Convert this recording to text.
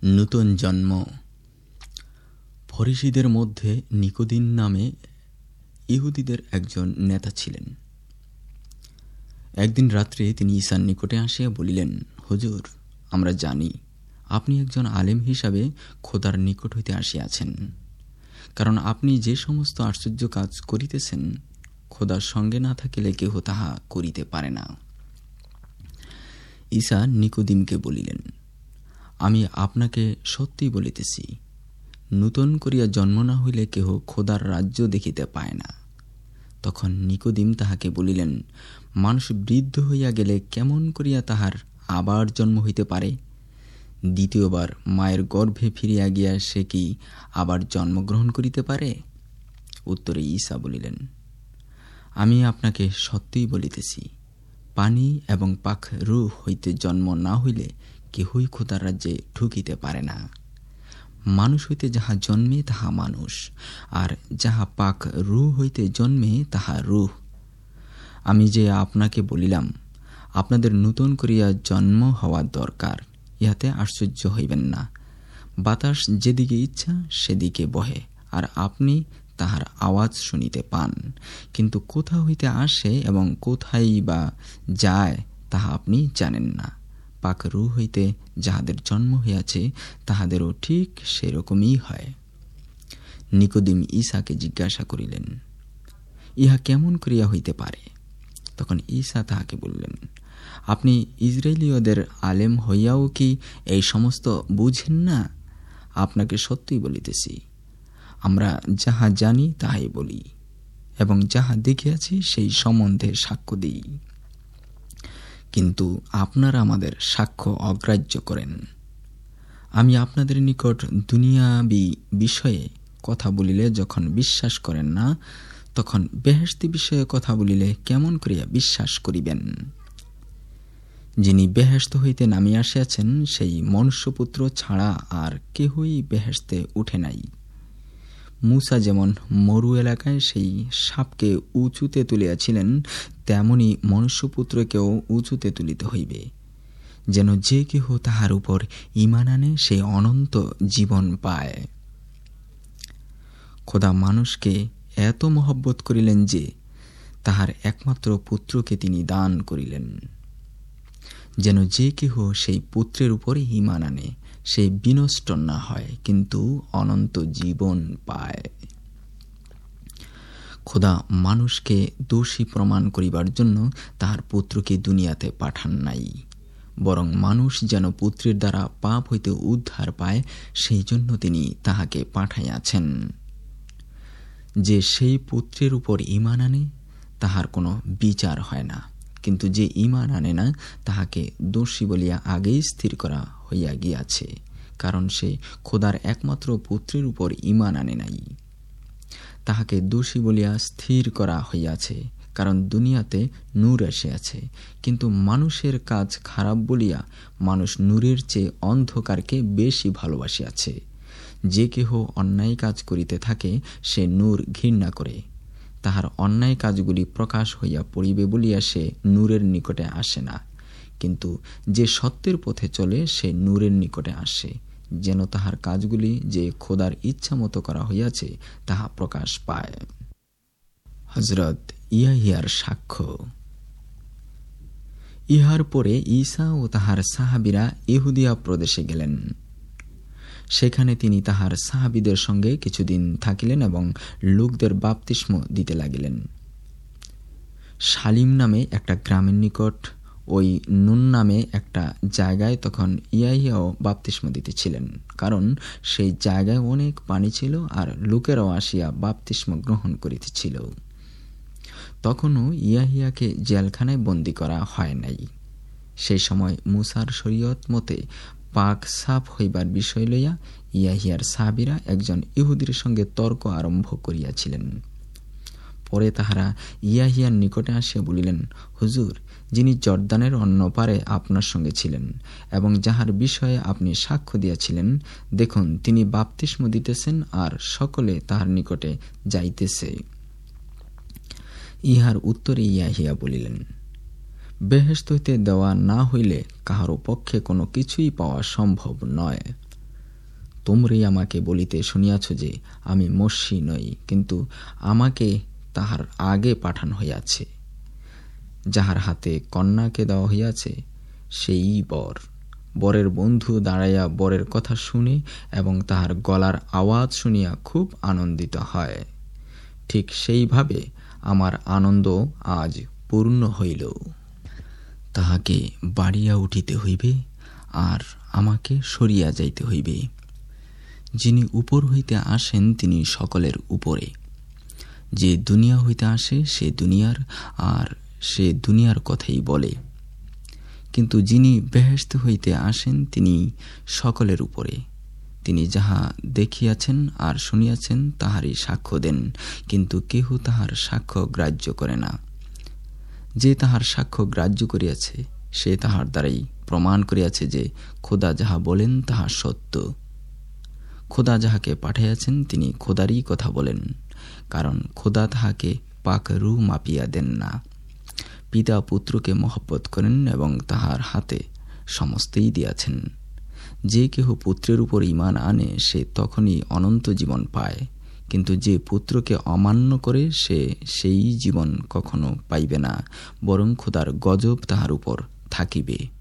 নূতন জন্ম। ফরিসীদের মধ্যে নিকোদিম নামে ইহুদিদের একজন নেতা ছিলেন। একদিন রাত্রে তিনি ঈসার নিকটে আসিয়া বলিলেন, হুজুর, আমরা জানি আপনি একজন আলেম হিসাবে খোদার নিকট হইতে আসিয়াছেন, কারণ আপনি যে সমস্ত আশ্চর্য কাজ করিতেছেন খোদার সঙ্গে না থাকিলে কেহ তাহা করিতে পারে না। ঈসা নিকোদিমকে বলিলেন, আমি আপনাকে সত্যি বলিতেছি, নূতন করিয়া জন্ম না হইলে কেহ খোদার রাজ্য দেখিতে পায় না। তখন নিকোদিম তাহাকে বলিলেন, মানুষ বৃদ্ধ হইয়া গেলে কেমন করিয়া তাহার আবার জন্ম হইতে পারে? দ্বিতীয়বার মায়ের গর্ভে ফিরিয়া গিয়া সে কি আবার জন্মগ্রহণ করিতে পারে? উত্তরে ঈসা বলিলেন, আমি আপনাকে সত্যিই বলিতেছি, পানি এবং পাক রূহ হইতে জন্ম না হইলে কেহই খোদার রাজ্যে ঢুকিতে পারে না। মানুষ হইতে যাহা জন্মে তাহা মানুষ, আর যাহা পাক রূহ হইতে জন্মে তাহা রূহ। আমি যে আপনাকে বলিলাম, আপনাদের নূতন করিয়া জন্ম হওয়া দরকার, ইহাতে আশ্চর্য হইবেন না। বাতাস যেদিকে ইচ্ছা সেদিকে বহে, আর আপনি তাহার আওয়াজ শুনিতে পান, কিন্তু কোথা হইতে আসে এবং কোথায় বা যায় তাহা আপনি জানেন না। পাক রূহ হইতে যাহাদের জন্ম হইয়াছে তাহাদেরও ঠিক সেরকমই হয়। নিকোদিম ঈসাকে জিজ্ঞাসা করিলেন, ইহা কেমন করিয়া হইতে পারে? তখন ঈসা তাহাকে বললেন, আপনি ইসরায়েলীয়দের আলেম হইয়াও কি এই সমস্ত বুঝেন না? আপনাকে সত্যিই বলিতেছি, আমরা যাহা জানি তাহাই বলি, এবং যাহা দেখিয়াছি সেই সম্বন্ধে সাক্ষ্য দিই, কিন্তু আপনারা আমাদের সাক্ষ্য অগ্রাহ্য করেন। আমি আপনাদের নিকট দুনিয়াবী বিষয়ে কথা বলিলে যখন বিশ্বাস করেন না, তখন বেহেশতি বিষয়ে কথা বলিলে কেমন করিয়া বিশ্বাস করিবেন? যিনি বেহেশত হইতে নামিয়া আসিয়াছেন সেই মনুষ্যপুত্র ছাড়া আর কেহই বেহেশতে উঠে নাই। মূসা যেমন মরু এলাকায় সেই সাপকে উঁচুতে তুলিয়াছিলেন, তেমনি মনুষ্যপুত্রকেও উঁচুতে তুলিতে হইবে, যেন যে কেহ তাহার উপর ঈমান আনে সে অনন্ত জীবন পায়। খোদা মানুষকে এত মহব্বত করিলেন যে তাহার একমাত্র পুত্রকে তিনি দান করিলেন, যেন যে কেহ সেই পুত্রের উপরে ঈমান আনে সে বিনষ্ট না হয়, কিন্তু অনন্ত জীবন পায়। খোদা মানুষকে দোষী প্রমাণ করিবার জন্য তাহার পুত্রকে দুনিয়াতে পাঠান নাই, বরং মানুষ যেন পুত্রের দ্বারা পাপ হইতে উদ্ধার পায়, সেই জন্য তিনি তাহাকে পাঠাইয়াছেন। যে সেই পুত্রের উপর ঈমান আনে তাহার কোনো বিচার হয় না, কিন্তু যে ঈমান আনে না তাহাকে দোষী বলিয়া আগেই স্থির করা হইয়া গিয়াছে, কারণ সে খোদার একমাত্র পুত্রের উপর ঈমান আনে নাই। তাহাকে দোষী বলিয়া স্থির করা হইয়াছে, কারণ দুনিয়াতে নূর আসিয়াছে, কিন্তু মানুষের কাজ খারাপ বলিয়া মানুষ নূরের চেয়ে অন্ধকারকে বেশি ভালোবাসিয়াছে। যে কেহ অন্যায় কাজ করিতে থাকে সে নূর ঘৃণা করে, তাহার অন্যায় কাজগুলি প্রকাশ হইয়া পড়িবে বলিয়া সে নূরের নিকটে আসে না, কিন্তু যে সত্যের পথে চলে সে নূরের নিকটে আসে, যেন তাহার কাজগুলি যে খোদার ইচ্ছা মতো করা হইয়াছে তাহা প্রকাশ পায়। হযরত ইয়াহিয়ার সাক্ষ্য। ইহার পরে ঈসা ও তাহার সাহাবীরা ইহুদিয়া প্রদেশে গেলেন। সেখানে তিনি তাহার সাহাবীদের সঙ্গে কিছুদিন থাকিলেন এবং লোকদের বাপ্তিস্ম দিতে লাগিলেন। শালিম নামে একটা গ্রামের নিকট ওই নুন নামে একটা জায়গায় তখন ইয়াহিয়াও বাপ্তিস্ম দিতেছিলেন, কারণ সেই জায়গায় অনেক পানি ছিল আর লোকেরাও আসিয়া বাপ্তিস্ম গ্রহণ করিতেছিল। তখনও ইয়াহিয়াকে জেলখানায় বন্দী করা হয় নাই। সেই সময় মুসার শরীয়ত মতে পাক সাফ হইবার বিষয় লইয়া ইয়াহিয়ার সাহাবীরা একজন ইহুদির সঙ্গে তর্ক আরম্ভ করিয়াছিলেন। পরে তাহারা ইয়াহিয়ার নিকটে আসিয়া বলিলেন, হুজুর, যিনি জর্দানের অন্য পারে আপনার সঙ্গে ছিলেন এবং যাহার বিষয়ে আপনি সাক্ষ্য দিয়াছিলেন, দেখুন তিনি বাপ্তিস্ম দিতেছেন আর সকলে তাহার নিকটে যাইতেছে। ইহার উত্তরে ইয়াহিয়া বলিলেন, বেহেশত হইতে দেওয়া না হইলে কাহারও পক্ষে কোনো কিছুই পাওয়া সম্ভব নয়। তোমরাই আমাকে বলিতে শুনিয়াছ যে আমি মস্যি নই, কিন্তু আমাকে তাহার আগে পাঠানো হইয়াছে। যাহার হাতে কন্যাকে দেওয়া হইয়াছে সেই বর। বরের বন্ধু দাঁড়াইয়া বরের কথা শুনে এবং তাহার গলার আওয়াজ শুনিয়া খুব আনন্দিত হয়। ঠিক সেইভাবে আমার আনন্দ আজ পূর্ণ হইল। তাহাকে বাড়িয়া উঠিতে হইবে, আর আমাকে সরিয়া যাইতে হইবে। যিনি উপর হইতে আসেন তিনি সকলের উপরে। যে দুনিয়া হইতে আসে সে দুনিয়ার, আর সে দুনিয়ার কথাই বলে। কিন্তু যিনি বেহেশত হইতে আসেন তিনি সকলের উপরে। তিনি যাহা দেখিয়াছেন আর শুনিয়াছেন তাহারই সাক্ষ্য দেন, কিন্তু কেহ তাহার সাক্ষ্য গ্রাহ্য করে না। যে তাহার সাক্ষ্য গ্রাহ্য করিয়াছে সে তাহার দ্বারাই প্রমাণ করিয়াছে যে খোদা যাহা বলেন তাহা সত্য। খোদা যাহাকে পাঠাইয়াছেন তিনি খোদারই কথা বলেন, কারণ খোদা তাহাকে পাকরু মাপিয়া দেন না। পিতা পুত্রকে মহব্বত করেন এবং তাহার হাতে সমস্তই দিয়াছেন। যে কেহ পুত্রের উপর ঈমান আনে সে তখনই অনন্ত জীবন পায়, কিন্তু যে পুত্রকে অমান্য করে সে সেই জীবন কখনো পাইবে না, বরং খোদার গজব তাহার উপর থাকিবে।